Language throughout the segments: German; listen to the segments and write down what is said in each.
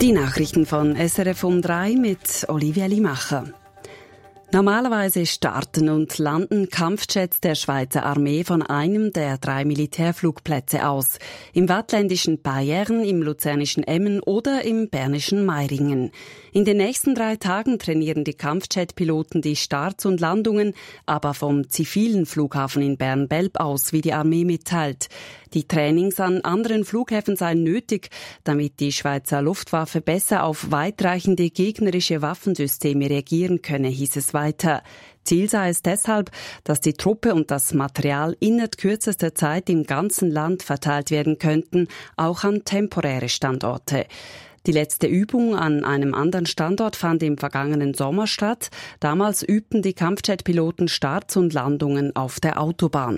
Die Nachrichten von SRF um 3 mit Olivia Limacher. Normalerweise starten und landen Kampfjets der Schweizer Armee von einem der 3 Militärflugplätze aus. Im waadtländischen Payerne, im luzernischen Emmen oder im bernischen Meiringen. In den nächsten 3 Tagen trainieren die Kampfjet-Piloten die Starts und Landungen, aber vom zivilen Flughafen in Bern-Belp aus, wie die Armee mitteilt. Die Trainings an anderen Flughäfen seien nötig, damit die Schweizer Luftwaffe besser auf weitreichende gegnerische Waffensysteme reagieren könne, hieß es weiter. Ziel sei es deshalb, dass die Truppe und das Material innert kürzester Zeit im ganzen Land verteilt werden könnten, auch an temporäre Standorte. Die letzte Übung an einem anderen Standort fand im vergangenen Sommer statt. Damals übten die Kampfjet-Piloten Starts und Landungen auf der Autobahn.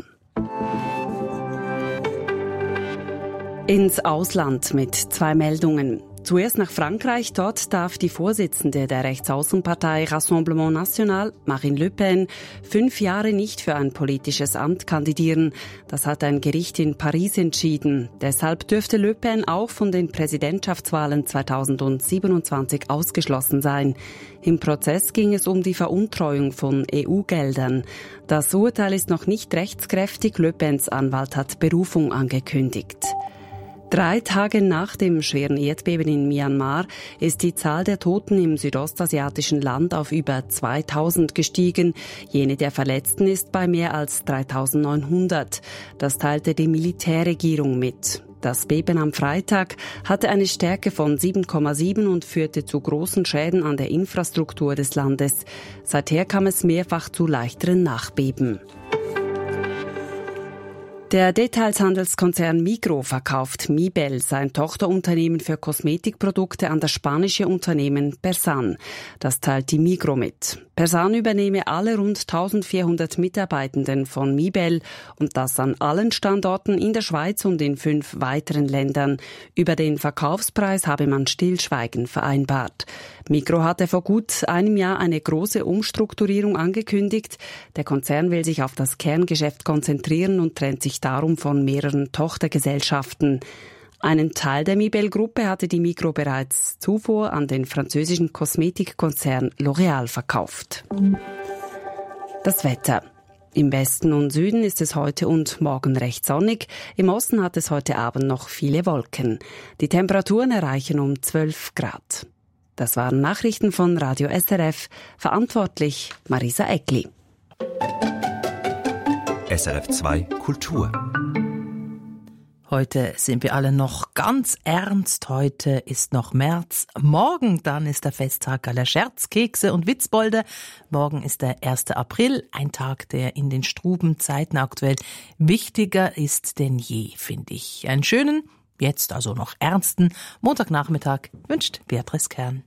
Ins Ausland mit 2 Meldungen. Zuerst nach Frankreich. Dort darf die Vorsitzende der Rechtsaußenpartei Rassemblement National, Marine Le Pen, 5 Jahre nicht für ein politisches Amt kandidieren. Das hat ein Gericht in Paris entschieden. Deshalb dürfte Le Pen auch von den Präsidentschaftswahlen 2027 ausgeschlossen sein. Im Prozess ging es um die Veruntreuung von EU-Geldern. Das Urteil ist noch nicht rechtskräftig. Le Pens Anwalt hat Berufung angekündigt. 3 Tage nach dem schweren Erdbeben in Myanmar ist die Zahl der Toten im südostasiatischen Land auf über 2000 gestiegen. Jene der Verletzten ist bei mehr als 3900. Das teilte die Militärregierung mit. Das Beben am Freitag hatte eine Stärke von 7,7 und führte zu großen Schäden an der Infrastruktur des Landes. Seither kam es mehrfach zu leichteren Nachbeben. Der Detailhandelskonzern Migros verkauft Mibel, sein Tochterunternehmen für Kosmetikprodukte, an das spanische Unternehmen Persan. Das teilt die Migros mit. Persan übernehme alle rund 1400 Mitarbeitenden von Mibel und das an allen Standorten in der Schweiz und in 5 weiteren Ländern. Über den Verkaufspreis habe man Stillschweigen vereinbart. Migros hatte vor gut einem Jahr eine große Umstrukturierung angekündigt. Der Konzern will sich auf das Kerngeschäft konzentrieren und trennt sich darum von mehreren Tochtergesellschaften. Einen Teil der Mibel-Gruppe hatte die Migros bereits zuvor an den französischen Kosmetikkonzern L'Oréal verkauft. Das Wetter. Im Westen und Süden ist es heute und morgen recht sonnig. Im Osten hat es heute Abend noch viele Wolken. Die Temperaturen erreichen um 12 Grad. Das waren Nachrichten von Radio SRF. Verantwortlich Marisa Eckli. SRF 2 Kultur. Heute sind wir alle noch ganz ernst. Heute ist noch März. Morgen dann ist der Festtag aller Scherzkekse und Witzbolde. Morgen ist der 1. April, ein Tag, der in den Strubenzeiten aktuell wichtiger ist denn je, finde ich. Einen schönen, jetzt also noch ernsten Montagnachmittag wünscht Beatrice Kern.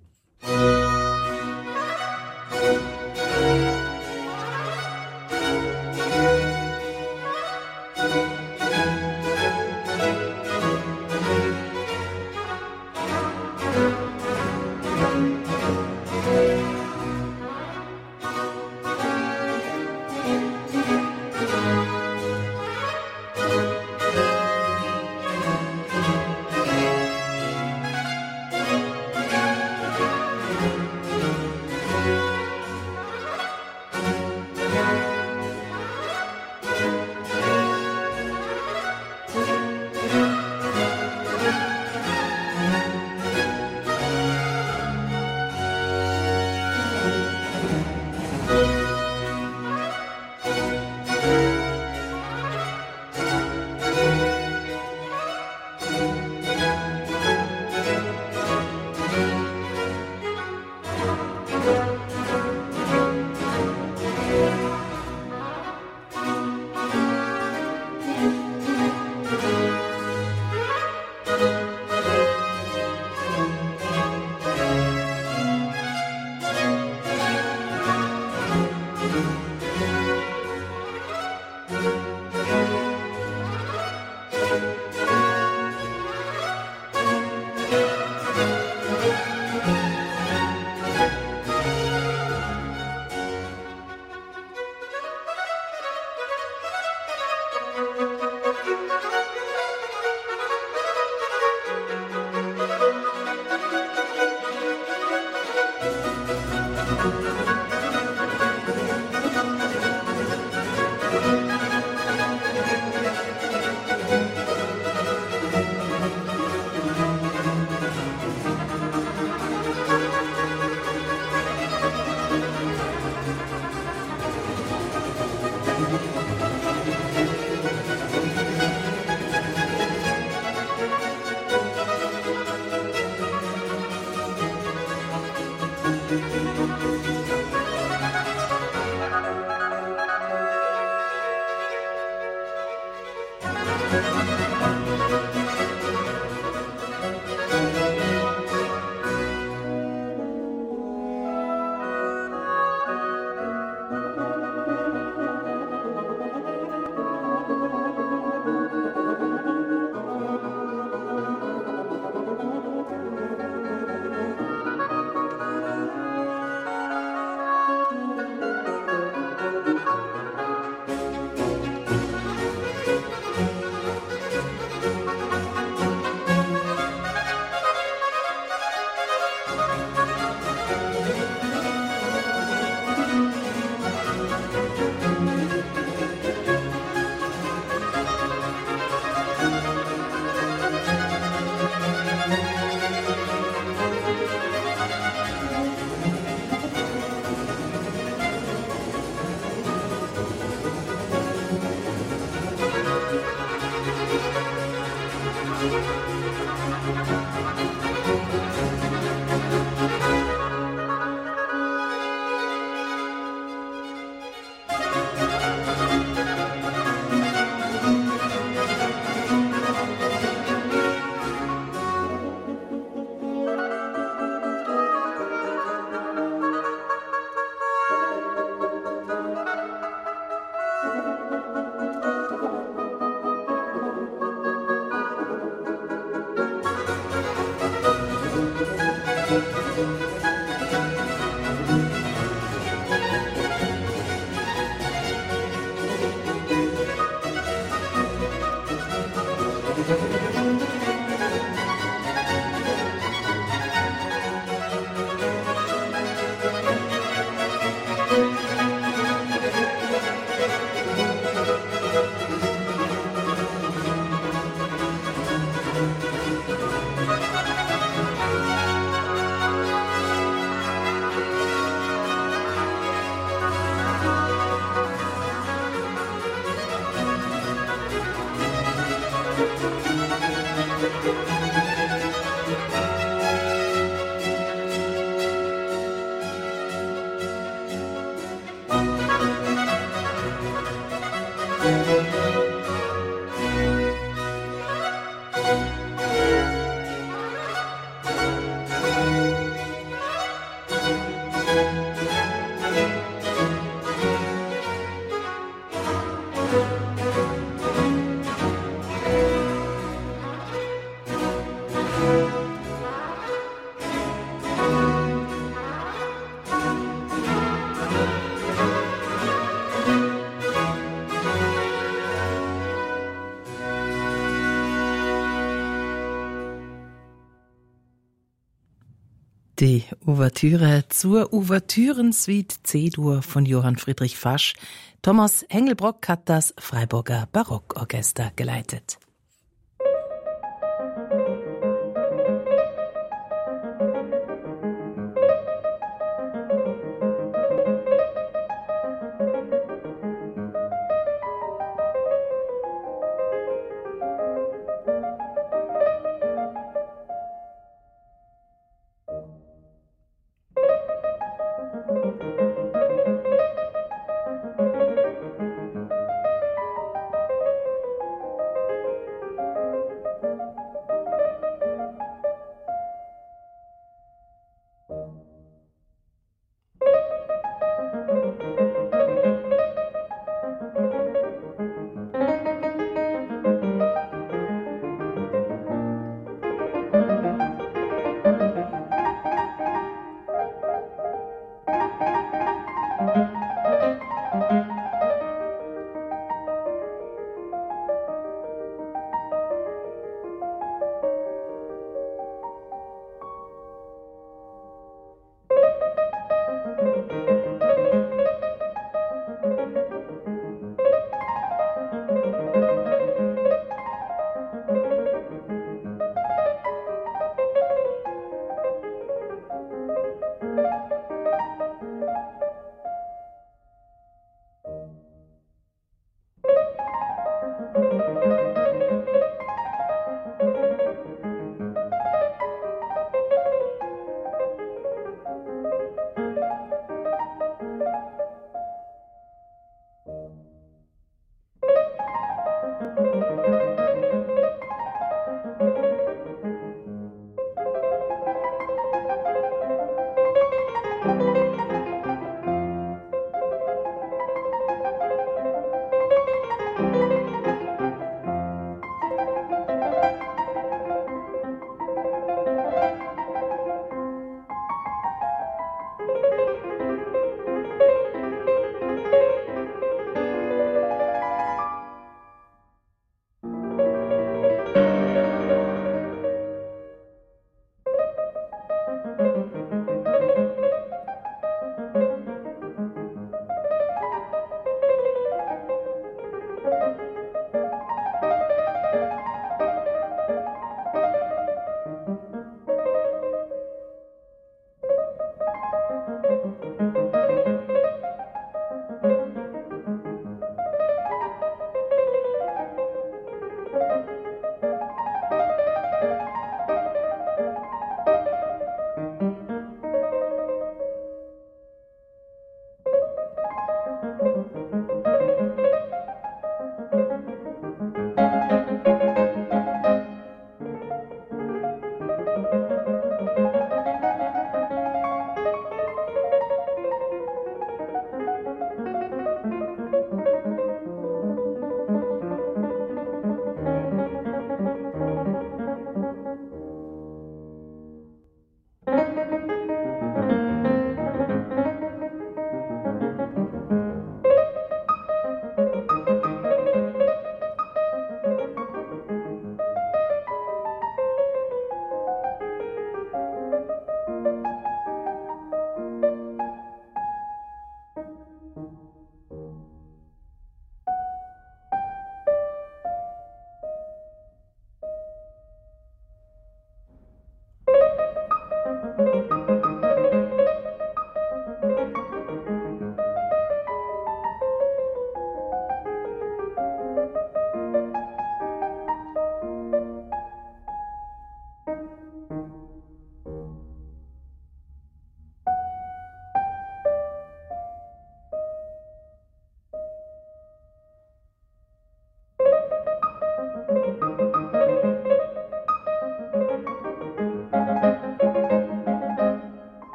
Die Ouvertüre zur Ouvertürensuite C-Dur von Johann Friedrich Fasch. Thomas Hengelbrock hat das Freiburger Barockorchester geleitet.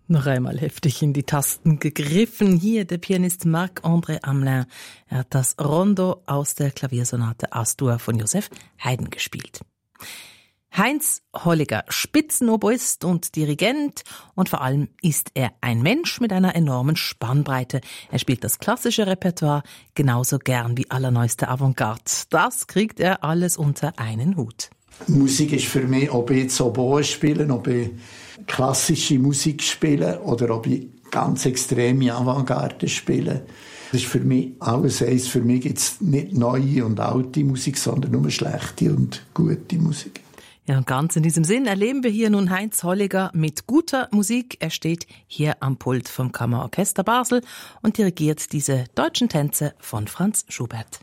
Noch einmal heftig in die Tasten gegriffen. Hier der Pianist Marc-André Hamelin. Er hat das Rondo aus der Klaviersonate As-Dur von Joseph Haydn gespielt. Heinz Holliger, Spitzenoboist und Dirigent, und vor allem ist er ein Mensch mit einer enormen Spannbreite. Er spielt das klassische Repertoire genauso gern wie allerneueste Avantgarde. Das kriegt er alles unter einen Hut. Musik ist für mich, ob ich jetzt Oboe spiele, ob ich klassische Musik spiele oder ob ich ganz extreme Avantgarde spiele. Das ist für mich alles eins. Für mich gibt es nicht neue und alte Musik, sondern nur schlechte und gute Musik. Ja, und ganz in diesem Sinn erleben wir hier nun Heinz Holliger mit guter Musik. Er steht hier am Pult vom Kammerorchester Basel und dirigiert diese deutschen Tänze von Franz Schubert.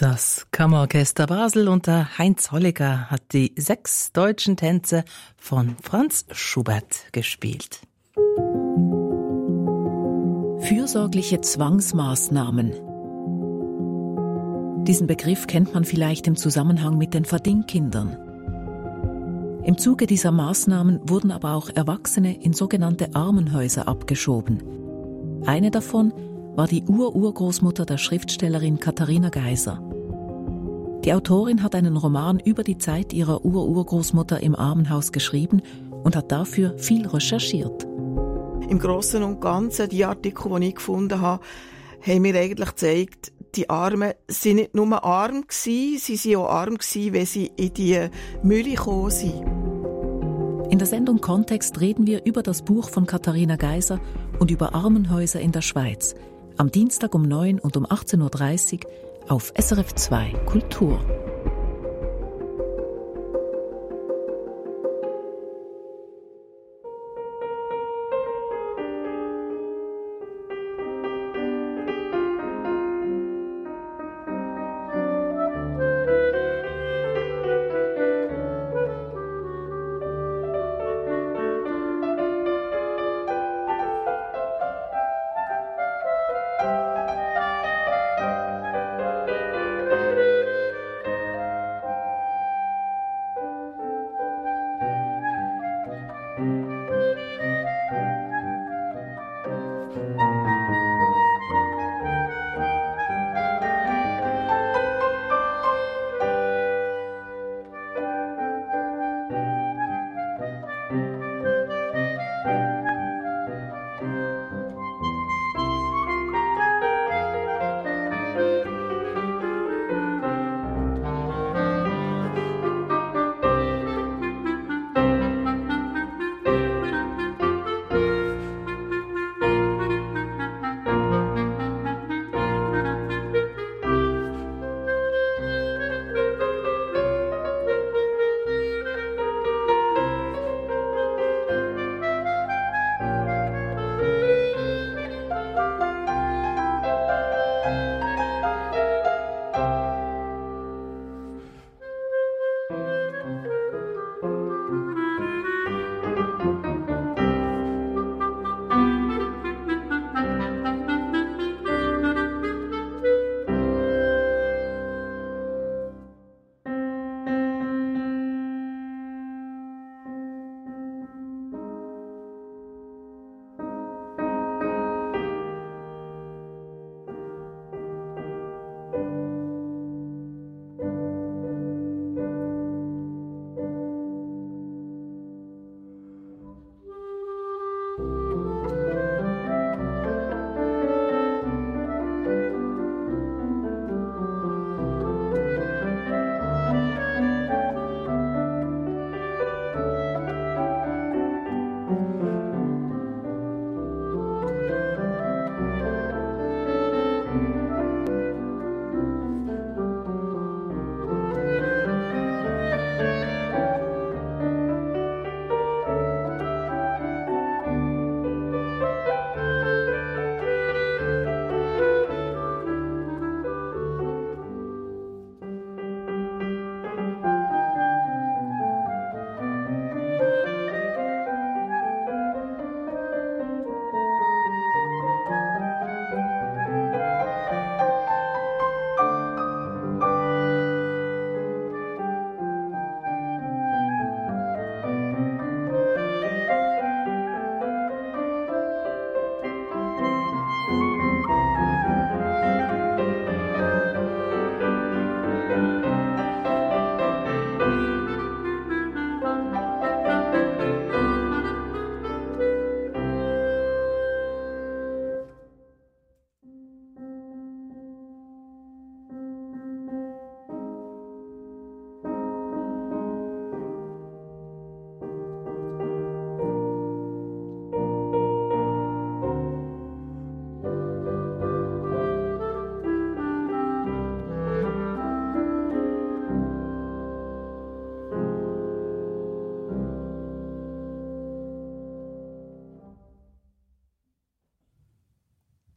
Das Kammerorchester Basel unter Heinz Holliger hat die 6 deutschen Tänze von Franz Schubert gespielt. Fürsorgliche Zwangsmaßnahmen. Diesen Begriff kennt man vielleicht im Zusammenhang mit den Verdingkindern. Im Zuge dieser Maßnahmen wurden aber auch Erwachsene in sogenannte Armenhäuser abgeschoben. Eine davon war die Urgroßmutter der Schriftstellerin Katharina Geiser. Die Autorin hat einen Roman über die Zeit ihrer Urgroßmutter im Armenhaus geschrieben und hat dafür viel recherchiert. Im Großen und Ganzen, die Artikel, die ich gefunden habe, haben mir eigentlich gezeigt, die Armen sind nicht nur arm gewesen, sie sind auch arm gewesen, wenn sie in die Mühle gekommen sind. In der Sendung Kontext reden wir über das Buch von Katharina Geiser und über Armenhäuser in der Schweiz. Am Dienstag um 9 und um 18.30 Uhr auf SRF 2 Kultur.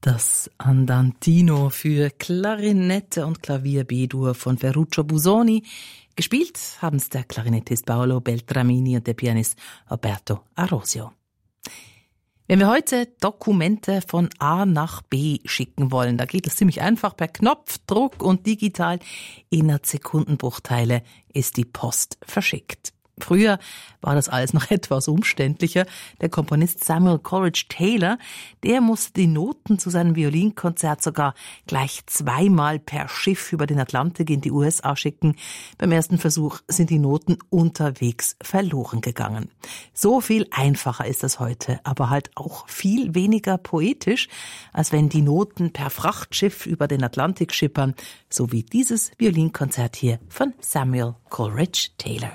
Das Andantino für Klarinette und Klavier B-Dur von Ferruccio Busoni. Gespielt haben es der Klarinettist Paolo Beltramini und der Pianist Roberto Arosio. Wenn wir heute Dokumente von A nach B schicken wollen, da geht es ziemlich einfach per Knopfdruck und digital. Innerhalb Sekundenbruchteile ist die Post verschickt. Früher war das alles noch etwas umständlicher. Der Komponist Samuel Coleridge Taylor, der musste die Noten zu seinem Violinkonzert sogar gleich zweimal per Schiff über den Atlantik in die USA schicken. Beim ersten Versuch sind die Noten unterwegs verloren gegangen. So viel einfacher ist das heute, aber halt auch viel weniger poetisch, als wenn die Noten per Frachtschiff über den Atlantik schippern, so wie dieses Violinkonzert hier von Samuel Coleridge Taylor.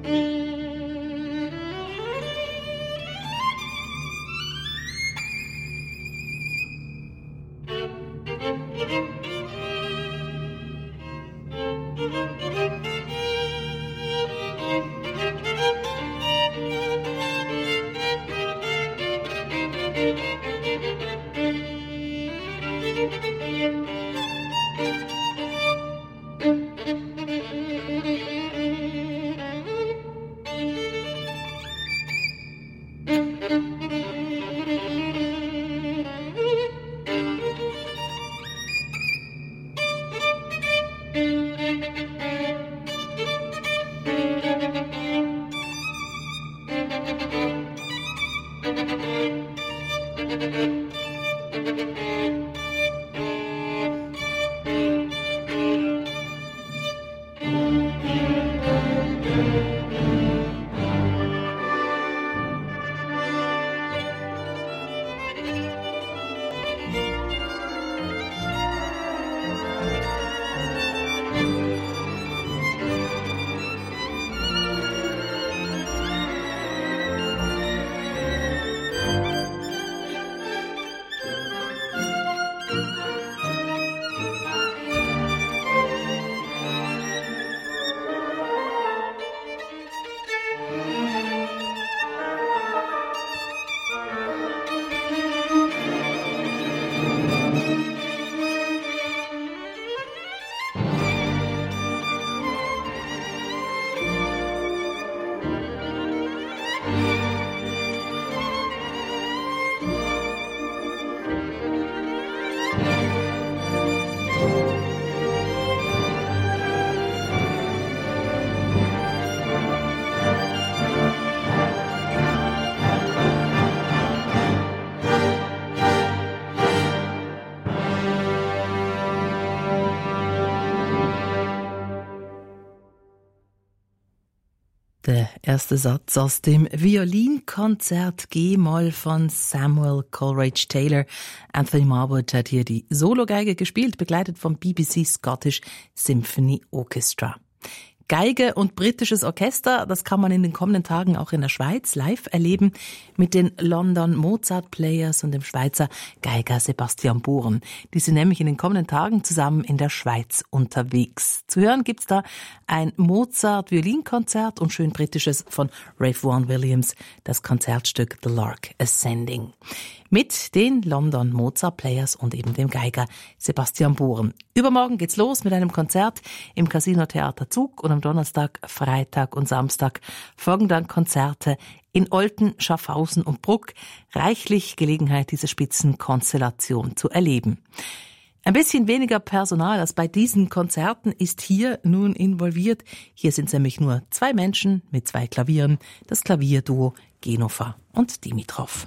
Der erste Satz aus dem Violinkonzert G-Moll von Samuel Coleridge Taylor. Anthony Marwood hat hier die Sologeige gespielt, begleitet vom BBC Scottish Symphony Orchestra. Geige und britisches Orchester, das kann man in den kommenden Tagen auch in der Schweiz live erleben mit den London Mozart Players und dem Schweizer Geiger Sebastian Buren. Die sind nämlich in den kommenden Tagen zusammen in der Schweiz unterwegs. Zu hören gibt's da ein Mozart-Violinkonzert und schön britisches von Ralph Vaughan Williams, das Konzertstück The Lark Ascending. Mit den London Mozart Players und eben dem Geiger Sebastian Buren. Übermorgen geht's los mit einem Konzert im Casino Theater Zug und am Donnerstag, Freitag und Samstag folgen dann Konzerte in Olten, Schaffhausen und Bruck. Reichlich Gelegenheit, diese Spitzenkonstellation zu erleben. Ein bisschen weniger Personal als bei diesen Konzerten ist hier nun involviert. Hier sind es nämlich nur 2 Menschen mit 2 Klavieren, das Klavierduo Genova und Dimitrov.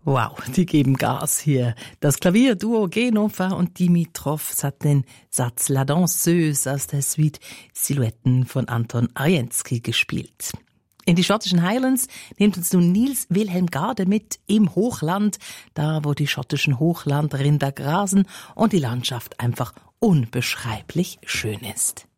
Wow, die geben Gas hier. Das Klavierduo Genova und Dimitrov hat den Satz La Danseuse aus der Suite Silhouetten von Anton Ariensky gespielt. In die schottischen Highlands nimmt uns nun Niels Wilhelm Gade mit im Hochland, da wo die schottischen Hochlandrinder grasen und die Landschaft einfach unbeschreiblich schön ist.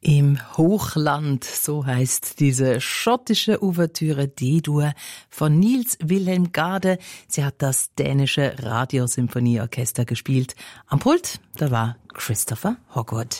Im Hochland, so heißt diese schottische Ouvertüre D-Dur von Niels Wilhelm Gade. Sie hat das dänische Radiosymphonieorchester gespielt. Am Pult, da war Christopher Hogwood.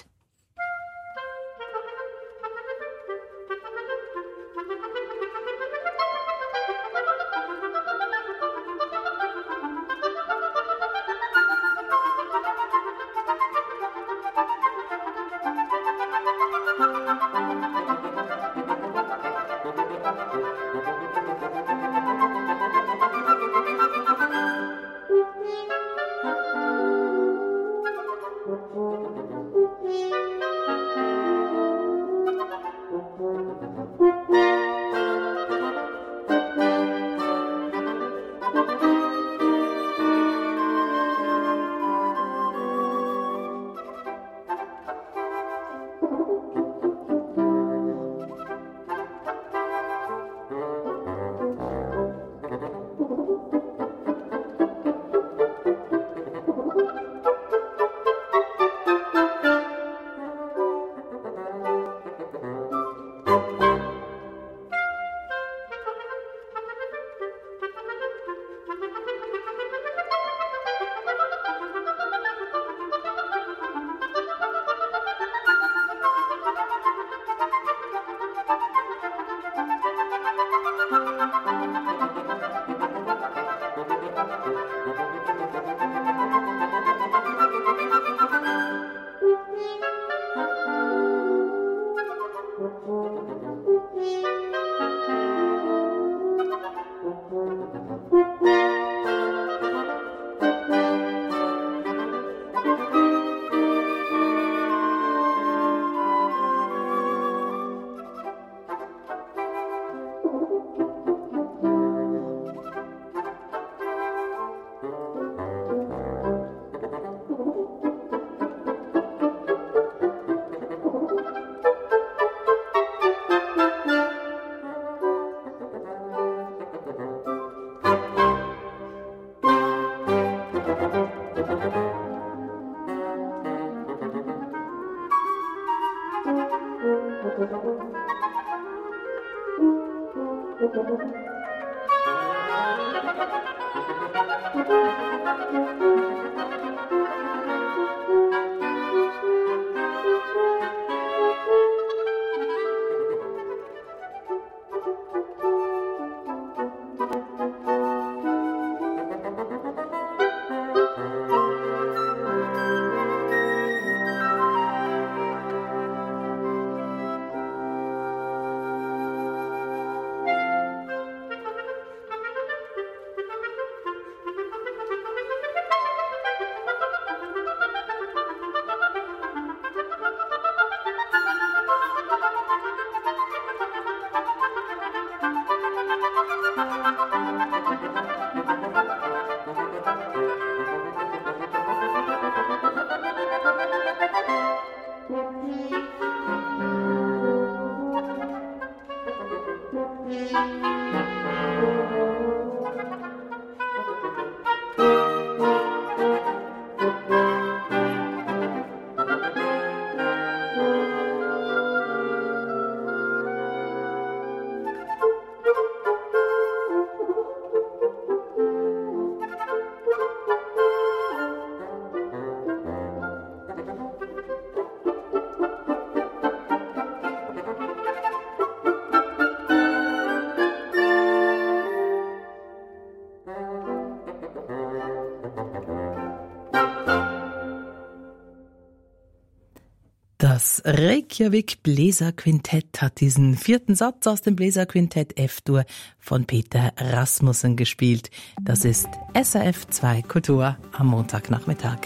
Das Reykjavik Bläserquintett hat diesen 4. Satz aus dem Bläserquintett F-Dur von Peter Rasmussen gespielt. Das ist SRF 2 Kultur am Montagnachmittag.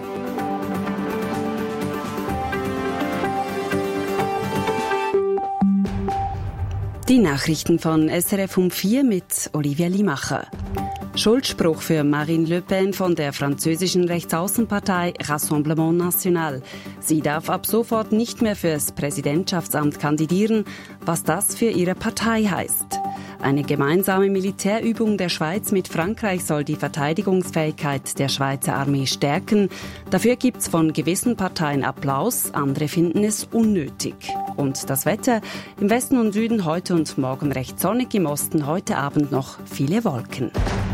Die Nachrichten von SRF um 4 mit Olivia Limacher. Schuldspruch für Marine Le Pen von der französischen Rechtsaußenpartei Rassemblement National. Sie darf ab sofort nicht mehr fürs Präsidentschaftsamt kandidieren, was das für ihre Partei heißt. Eine gemeinsame Militärübung der Schweiz mit Frankreich soll die Verteidigungsfähigkeit der Schweizer Armee stärken. Dafür gibt's von gewissen Parteien Applaus, andere finden es unnötig. Und das Wetter: im Westen und Süden heute und morgen recht sonnig, im Osten heute Abend noch viele Wolken.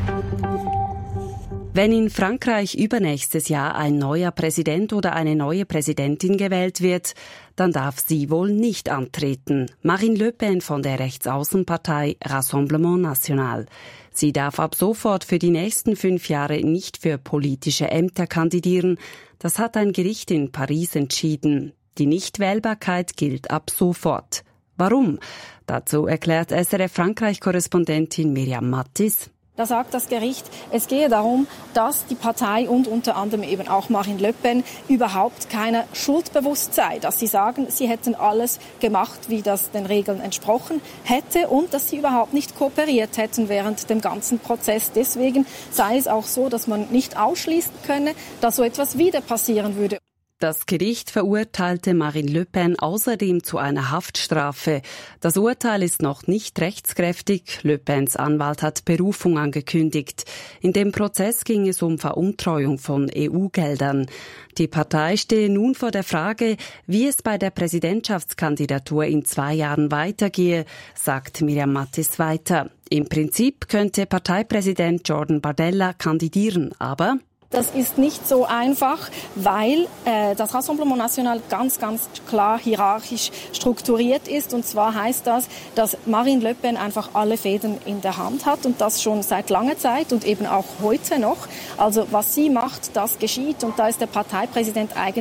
Wenn in Frankreich übernächstes Jahr ein neuer Präsident oder eine neue Präsidentin gewählt wird, dann darf sie wohl nicht antreten. Marine Le Pen von der Rechtsaußenpartei Rassemblement National. Sie darf ab sofort für die nächsten 5 Jahre nicht für politische Ämter kandidieren. Das hat ein Gericht in Paris entschieden. Die Nichtwählbarkeit gilt ab sofort. Warum? Dazu erklärt SRF Frankreich-Korrespondentin Miriam Mattis. Da sagt das Gericht, es gehe darum, dass die Partei und unter anderem eben auch Marine Le Pen überhaupt keiner schuldbewusst sei. Dass sie sagen, sie hätten alles gemacht, wie das den Regeln entsprochen hätte und dass sie überhaupt nicht kooperiert hätten während dem ganzen Prozess. Deswegen sei es auch so, dass man nicht ausschließen könne, dass so etwas wieder passieren würde. Das Gericht verurteilte Marine Le Pen außerdem zu einer Haftstrafe. Das Urteil ist noch nicht rechtskräftig. Le Pens Anwalt hat Berufung angekündigt. In dem Prozess ging es um Veruntreuung von EU-Geldern. Die Partei stehe nun vor der Frage, wie es bei der Präsidentschaftskandidatur in 2 Jahren weitergehe, sagt Miriam Mattis weiter. Im Prinzip könnte Parteipräsident Jordan Bardella kandidieren, aber das ist nicht so einfach, weil das Rassemblement National ganz klar hierarchisch strukturiert ist. Und zwar heißt das, dass Marine Le Pen einfach alle Fäden in der Hand hat und das schon seit langer Zeit und eben auch heute noch. Also was sie macht, das geschieht und da ist der Parteipräsident eigentlich